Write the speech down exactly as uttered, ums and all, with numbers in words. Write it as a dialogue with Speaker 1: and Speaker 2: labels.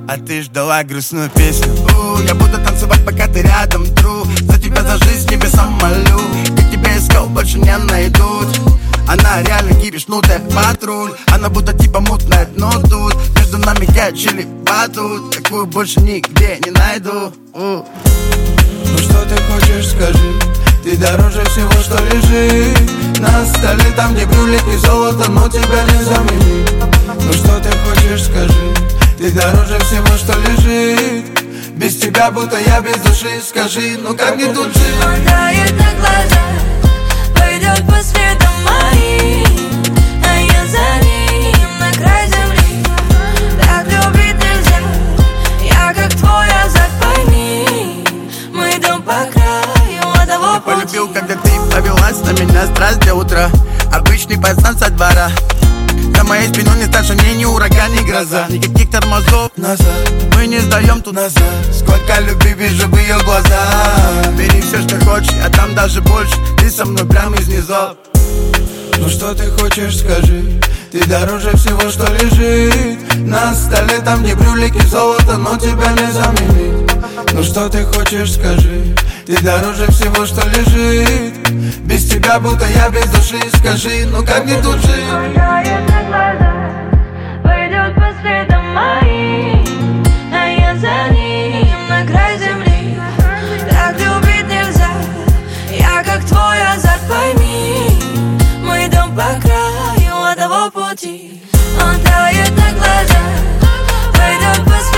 Speaker 1: А ты ждала грустную песню. У, я буду танцевать, пока ты рядом, тру. За тебя за жизнь небесам молю. Как тебя искал, больше не найдут. Она реально кипишнутая патруль. Она будто типа мутная, но тут между нами я чили батут. Такую больше нигде не найду. У.
Speaker 2: Ну что ты хочешь, скажи? Ты дороже всего, что лежит на столе, там где брюлик и золото, но тебя не заменить. Ну что ты хочешь, скажи? Ты дороже всего, что лежит. Без тебя будто я без души. Скажи, ну как мне тут жить?
Speaker 3: Он тает на глазах, пойдет по следам моим, а я за ним на край земли. Так любить нельзя, я как твой азарт, пойми. Мы идем по краю одного пути.
Speaker 1: Я полюбил, когда ты повелась на меня страсть до утра. Обычный пацан со двора. За моей спиной не старше, мне ни ураган, ни гроза. Никаких тормозов
Speaker 2: назад,
Speaker 1: мы не сдаем тут
Speaker 2: назад. Сколько любви вижу в ее глазах.
Speaker 1: Бери все, что хочешь, а там даже больше. Ты со мной прямо из низов.
Speaker 2: Ну что ты хочешь, скажи? Ты дороже всего, что лежит на столе, там где брюлик и золото, но тебя не заменить. Ну что ты хочешь, скажи? Ты дороже всего, что лежит. Без тебя будто я без души. Скажи, ну как мне тут жить?
Speaker 3: Он тает на глазах, пойдет по следам моим, а я за ним на край земли. Так любить нельзя, я как твой азарт, пойми. Мы идем по краю одного пути. Он тает на глазах, пойдет по следам.